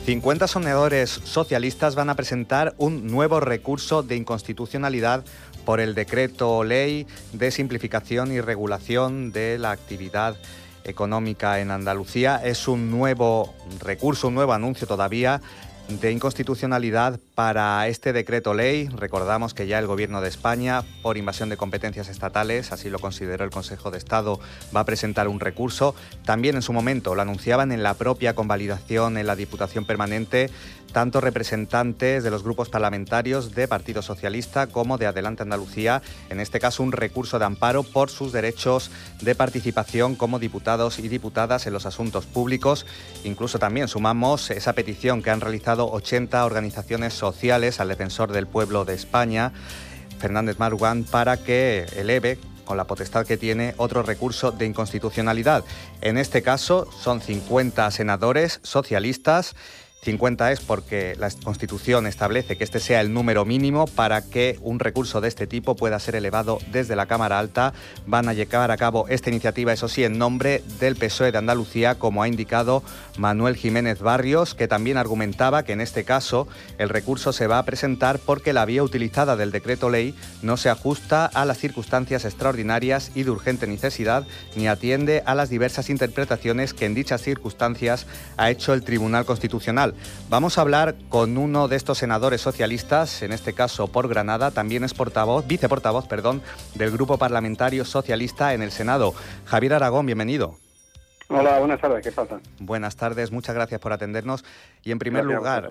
50 senadores socialistas van a presentar un nuevo recurso de inconstitucionalidad por el decreto ley de simplificación y regulación de la actividad económica en Andalucía. Es un nuevo recurso, un nuevo anuncio todavía de inconstitucionalidad para este decreto ley. Recordamos que ya el Gobierno de España, por invasión de competencias estatales, así lo consideró el Consejo de Estado, va a presentar un recurso. También en su momento lo anunciaban en la propia convalidación en la Diputación Permanente, tanto representantes de los grupos parlamentarios de Partido Socialista como de Adelante Andalucía, en este caso un recurso de amparo por sus derechos de participación como diputados y diputadas en los asuntos públicos. Incluso también sumamos esa petición que han realizado 80 organizaciones sociales al defensor del pueblo de España, Fernández Maruán, para que eleve, con la potestad que tiene, otro recurso de inconstitucionalidad. En este caso son 50 senadores socialistas. 50 es porque la Constitución establece que este sea el número mínimo para que un recurso de este tipo pueda ser elevado desde la Cámara Alta. Van a llevar a cabo esta iniciativa, eso sí, en nombre del PSOE de Andalucía, como ha indicado Manuel Jiménez Barrios, que también argumentaba que en este caso el recurso se va a presentar porque la vía utilizada del decreto ley no se ajusta a las circunstancias extraordinarias y de urgente necesidad, ni atiende a las diversas interpretaciones que en dichas circunstancias ha hecho el Tribunal Constitucional. Vamos a hablar con uno de estos senadores socialistas, en este caso por Granada, también es viceportavoz del Grupo Parlamentario Socialista en el Senado. Javier Aragón, bienvenido. Hola, buenas tardes, ¿qué pasa? Buenas tardes, muchas gracias por atendernos. Y en primer lugar,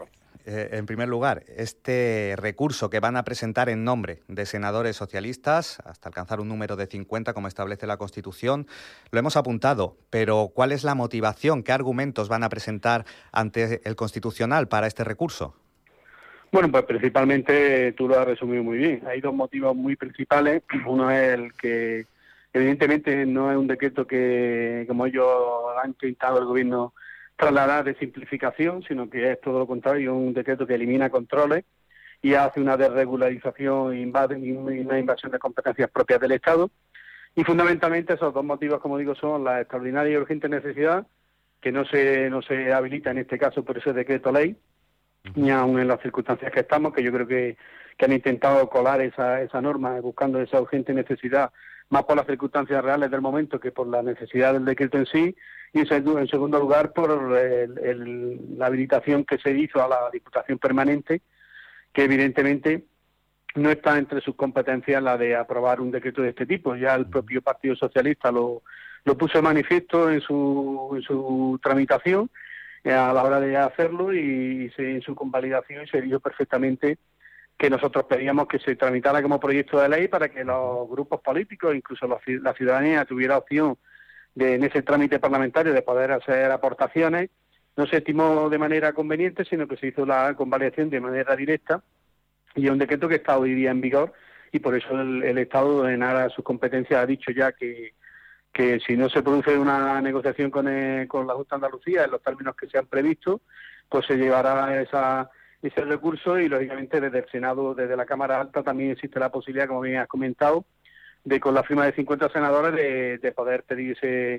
este recurso que van a presentar en nombre de senadores socialistas, hasta alcanzar un número de 50, como establece la Constitución, lo hemos apuntado, pero ¿cuál es la motivación? ¿Qué argumentos van a presentar ante el Constitucional para este recurso? Bueno, pues principalmente tú lo has resumido muy bien. Hay dos motivos muy principales. Uno es el que, evidentemente, no es un decreto que, como ellos han intentado el Gobierno trasladar de simplificación, sino que es todo lo contrario, un decreto que elimina controles y hace una desregularización y una invasión de competencias propias del Estado. Y fundamentalmente esos dos motivos, como digo, son la extraordinaria y urgente necesidad, que no se habilita en este caso por ese decreto ley, ni aun en las circunstancias que estamos, que yo creo que han intentado colar esa norma buscando esa urgente necesidad, más por las circunstancias reales del momento que por la necesidad del decreto en sí. Y en segundo lugar, por la habilitación que se hizo a la Diputación Permanente, que evidentemente no está entre sus competencias la de aprobar un decreto de este tipo. Ya el propio Partido Socialista lo puso de manifiesto en su tramitación a la hora de hacerlo y en su convalidación se dijo perfectamente que nosotros pedíamos que se tramitara como proyecto de ley para que los grupos políticos, incluso la ciudadanía, tuviera opción en ese trámite parlamentario de poder hacer aportaciones. No se estimó de manera conveniente, sino que se hizo la convalidación de manera directa y es un decreto que está hoy día en vigor y por eso el Estado, en aras de sus competencias, ha dicho ya que si no se produce una negociación con la Junta de Andalucía en los términos que se han previsto, pues se llevará ese recurso y, lógicamente, desde el Senado, desde la Cámara Alta, también existe la posibilidad, como bien has comentado, de con la firma de 50 senadores de poder pedir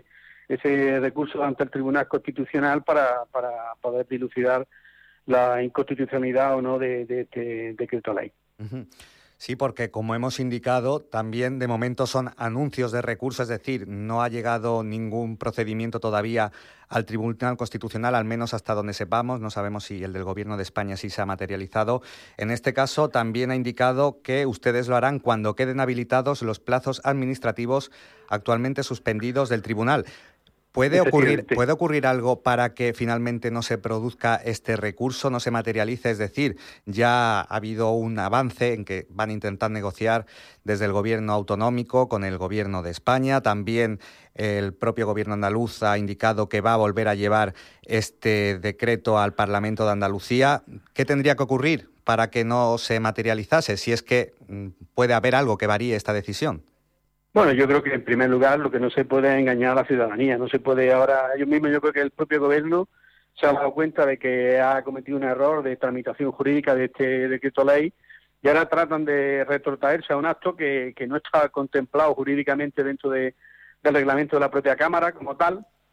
ese recurso ante el Tribunal Constitucional para poder dilucidar la inconstitucionalidad o no de este decreto ley. Uh-huh. Sí, porque como hemos indicado, también de momento son anuncios de recurso, es decir, no ha llegado ningún procedimiento todavía al Tribunal Constitucional, al menos hasta donde sepamos. No sabemos si el del Gobierno de España sí se ha materializado. En este caso, también ha indicado que ustedes lo harán cuando queden habilitados los plazos administrativos actualmente suspendidos del Tribunal. ¿Puede ocurrir algo para que finalmente no se produzca este recurso, no se materialice? Es decir, ya ha habido un avance en que van a intentar negociar desde el Gobierno autonómico con el Gobierno de España. También el propio Gobierno andaluz ha indicado que va a volver a llevar este decreto al Parlamento de Andalucía. ¿Qué tendría que ocurrir para que no se materializase, si es que puede haber algo que varíe esta decisión? Bueno, yo creo que en primer lugar lo que no se puede es engañar a la ciudadanía. No se puede ahora, yo creo que el propio Gobierno se ha dado cuenta de que ha cometido un error de tramitación jurídica de este decreto ley y ahora tratan de retrotraerse a un acto que no está contemplado jurídicamente dentro del reglamento de la propia Cámara como tal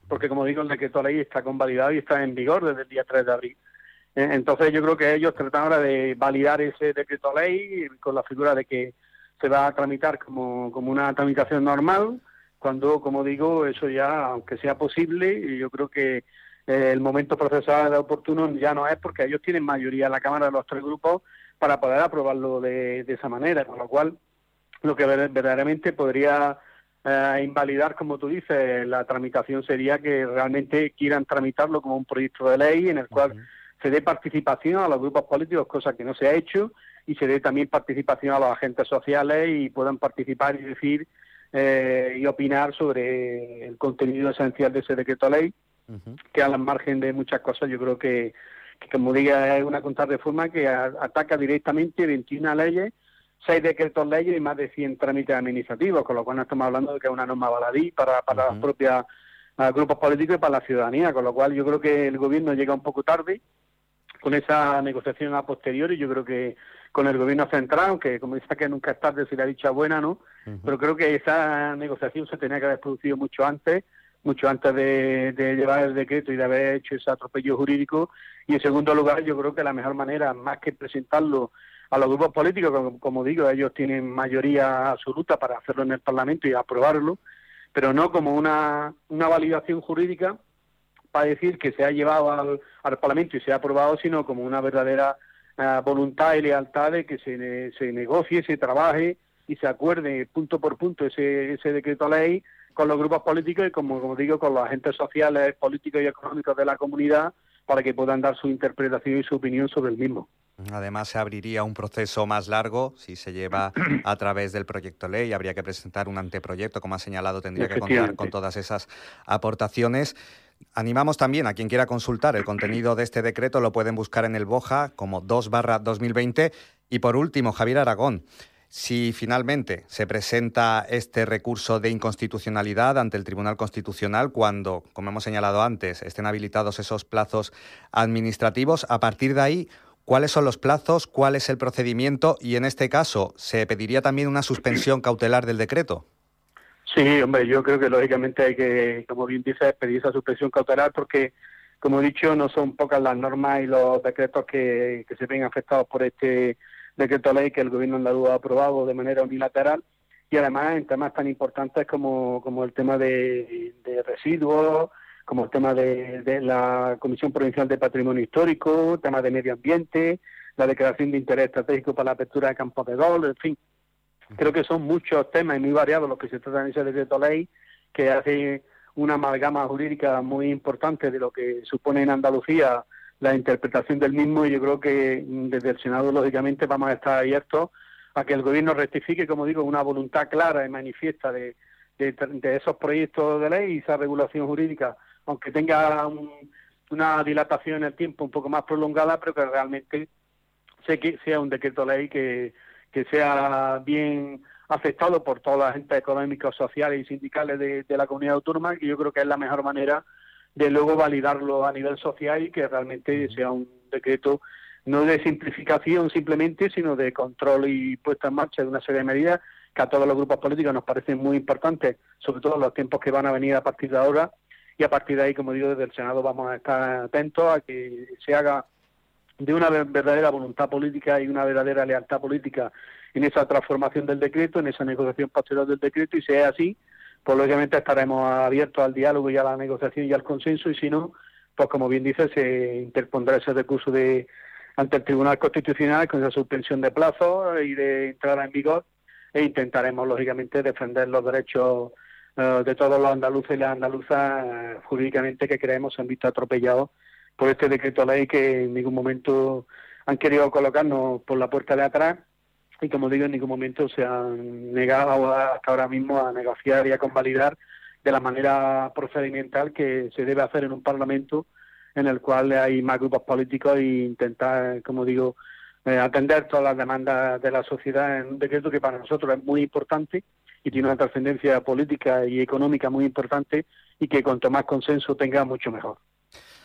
porque como digo, el decreto ley está convalidado y está en vigor desde el día 3 de abril. Entonces yo creo que ellos tratan ahora de validar ese decreto ley con la figura de que se va a tramitar como una tramitación normal, cuando, como digo, eso ya, aunque sea posible, y yo creo que el momento procesal oportuno ya no es, porque ellos tienen mayoría en la Cámara de los 3 grupos para poder aprobarlo de esa manera, con lo cual lo que verdaderamente podría invalidar, como tú dices, la tramitación sería que realmente quieran tramitarlo como un proyecto de ley en el cual se dé participación a los grupos políticos, cosa que no se ha hecho, y se dé también participación a los agentes sociales y puedan participar y decir y opinar sobre el contenido esencial de ese decreto ley, que al margen de muchas cosas yo creo que como diga, es una contrarreforma que ataca directamente 21 leyes, 6 decretos leyes y más de 100 trámites administrativos, con lo cual no estamos hablando de que es una norma baladí para los propios grupos políticos y para la ciudadanía, con lo cual yo creo que el gobierno llega un poco tarde con esa negociación a posteriori. Yo creo que con el gobierno central, aunque como dice que nunca es tarde si la dicha buena, ¿no? Pero creo que esa negociación se tenía que haber producido mucho antes de llevar el decreto y de haber hecho ese atropello jurídico. Y en segundo lugar, yo creo que la mejor manera, más que presentarlo a los grupos políticos, como digo, ellos tienen mayoría absoluta para hacerlo en el Parlamento y aprobarlo, pero no como una validación jurídica para decir que se ha llevado al Parlamento y se ha aprobado, sino como una verdadera voluntad y lealtad de que se negocie, se trabaje y se acuerde punto por punto ese decreto ley con los grupos políticos y, como digo, con los agentes sociales, políticos y económicos de la comunidad, para que puedan dar su interpretación y su opinión sobre el mismo. Además, se abriría un proceso más largo si se lleva a través del proyecto ley. Habría que presentar un anteproyecto, como ha señalado, tendría que contar con todas esas aportaciones. Animamos también a quien quiera consultar el contenido de este decreto, lo pueden buscar en el BOJA como 2/2020. Y por último, Javier Aragón, si finalmente se presenta este recurso de inconstitucionalidad ante el Tribunal Constitucional, cuando, como hemos señalado antes, estén habilitados esos plazos administrativos, a partir de ahí, ¿cuáles son los plazos? ¿Cuál es el procedimiento? Y en este caso, ¿se pediría también una suspensión cautelar del decreto? Sí, hombre, yo creo que lógicamente hay que, como bien dices, pedir esa suspensión cautelar porque, como he dicho, no son pocas las normas y los decretos que se ven afectados por este decreto ley que el gobierno andaluz ha aprobado de manera unilateral, y además en temas tan importantes como el tema de residuos, como el tema de la Comisión Provincial de Patrimonio Histórico, temas de medio ambiente, la declaración de interés estratégico para la apertura de campos de golf, en fin. Creo que son muchos temas y muy variados los que se tratan en ese decreto ley, que hace una amalgama jurídica muy importante de lo que supone en Andalucía la interpretación del mismo, y yo creo que desde el Senado, lógicamente, vamos a estar abiertos a que el gobierno rectifique, como digo, una voluntad clara y manifiesta de esos proyectos de ley y esa regulación jurídica, aunque tenga una dilatación en el tiempo un poco más prolongada, pero que realmente sea un decreto ley que sea bien aceptado por todos los agentes económicos, sociales y sindicales de la comunidad autónoma, que yo creo que es la mejor manera de luego validarlo a nivel social y que realmente sea un decreto no de simplificación simplemente, sino de control y puesta en marcha de una serie de medidas que a todos los grupos políticos nos parecen muy importantes, sobre todo en los tiempos que van a venir a partir de ahora, y a partir de ahí, como digo, desde el Senado vamos a estar atentos a que se haga de una verdadera voluntad política y una verdadera lealtad política en esa transformación del decreto, en esa negociación posterior del decreto, y si es así, pues lógicamente estaremos abiertos al diálogo y a la negociación y al consenso, y si no, pues como bien dice, se interpondrá ese recurso ante el Tribunal Constitucional con esa suspensión de plazos y de entrada en vigor, e intentaremos lógicamente defender los derechos de todos los andaluces y las andaluzas jurídicamente, que creemos se han visto atropellados por este decreto ley que en ningún momento han querido colocarnos por la puerta de atrás, y como digo, en ningún momento se han negado hasta ahora mismo a negociar y a convalidar de la manera procedimental que se debe hacer en un Parlamento en el cual hay más grupos políticos, e intentar, como digo, atender todas las demandas de la sociedad en un decreto que para nosotros es muy importante y tiene una trascendencia política y económica muy importante, y que cuanto más consenso tenga, mucho mejor.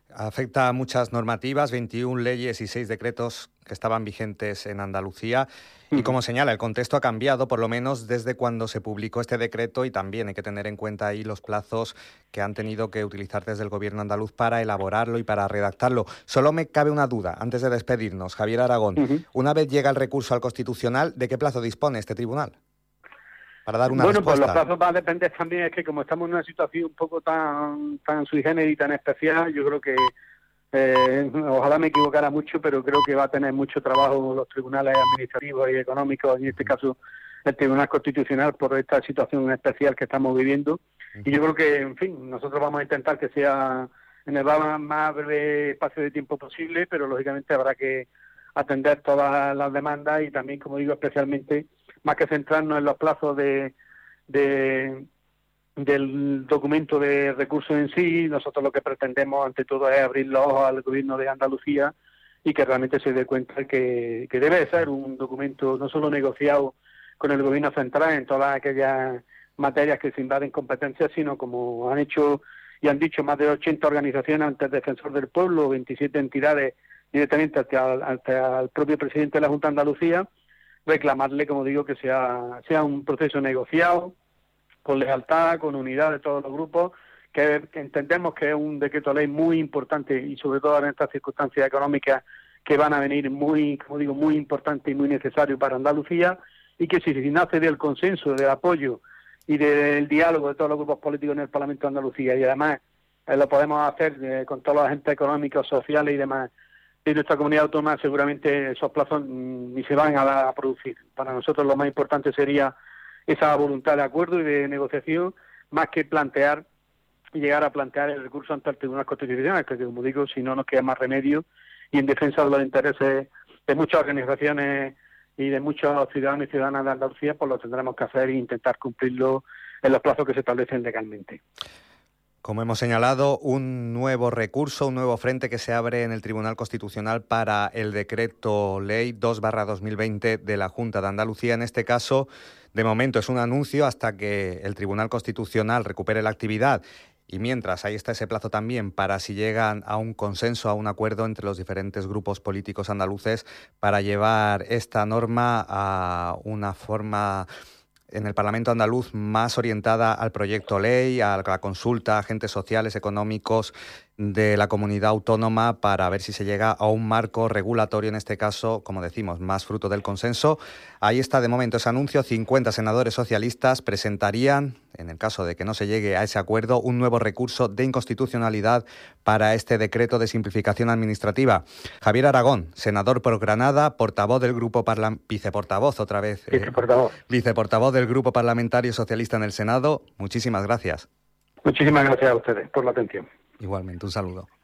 Afecta a muchas normativas, 21 leyes y 6 decretos que estaban vigentes en Andalucía. Y como señala, el contexto ha cambiado, por lo menos desde cuando se publicó este decreto, y también hay que tener en cuenta ahí los plazos que han tenido que utilizar desde el Gobierno andaluz para elaborarlo y para redactarlo. Solo me cabe una duda, antes de despedirnos, Javier Aragón. Una vez llega el recurso al Constitucional, ¿de qué plazo dispone este tribunal para dar una respuesta? Pues los plazos van a depender también, es que como estamos en una situación un poco tan sui generis y tan especial, yo creo que ojalá me equivocara mucho, pero creo que va a tener mucho trabajo los tribunales administrativos y económicos, en este caso el Tribunal Constitucional, por esta situación especial que estamos viviendo. Y yo creo que, en fin, nosotros vamos a intentar que sea en el más breve espacio de tiempo posible, pero lógicamente habrá que atender todas las demandas y también, como digo, especialmente, más que centrarnos en los plazos del documento de recursos en sí, nosotros lo que pretendemos ante todo es abrir los ojos al Gobierno de Andalucía y que realmente se dé cuenta que debe ser un documento no solo negociado con el Gobierno central en todas aquellas materias que se invaden competencias, sino como han hecho y han dicho más de 80 organizaciones ante el Defensor del Pueblo, 27 entidades directamente hasta el propio presidente de la Junta de Andalucía, reclamarle, como digo, que sea un proceso negociado, con lealtad, con unidad de todos los grupos, que entendemos que es un decreto ley muy importante y sobre todo en estas circunstancias económicas que van a venir muy, como digo, muy importante y muy necesario para Andalucía, y que si nace del consenso, del apoyo y del diálogo de todos los grupos políticos en el Parlamento de Andalucía, y además lo podemos hacer con todos los agentes económicos, sociales y demás de nuestra comunidad autónoma, seguramente esos plazos ni se van a producir. Para nosotros lo más importante sería esa voluntad de acuerdo y de negociación, más que llegar a plantear el recurso ante el Tribunal Constitucional, que como digo, si no nos queda más remedio, y en defensa de los intereses de muchas organizaciones y de muchos ciudadanos y ciudadanas de Andalucía, pues lo tendremos que hacer e intentar cumplirlo en los plazos que se establecen legalmente. Como hemos señalado, un nuevo recurso, un nuevo frente que se abre en el Tribunal Constitucional para el decreto ley 2/2020 de la Junta de Andalucía. En este caso, de momento es un anuncio hasta que el Tribunal Constitucional recupere la actividad. Y mientras, ahí está ese plazo también para si llegan a un consenso, a un acuerdo entre los diferentes grupos políticos andaluces para llevar esta norma a una forma en el Parlamento andaluz más orientada al proyecto ley, a la consulta a agentes sociales, económicos de la comunidad autónoma para ver si se llega a un marco regulatorio, en este caso, como decimos, más fruto del consenso. Ahí está de momento ese anuncio. 50 senadores socialistas presentarían, en el caso de que no se llegue a ese acuerdo, un nuevo recurso de inconstitucionalidad para este decreto de simplificación administrativa. Javier Aragón, senador por Granada, portavoz del grupo viceportavoz del Grupo Parlamentario Socialista en el Senado. Muchísimas gracias. Muchísimas gracias a ustedes por la atención. Igualmente, un saludo.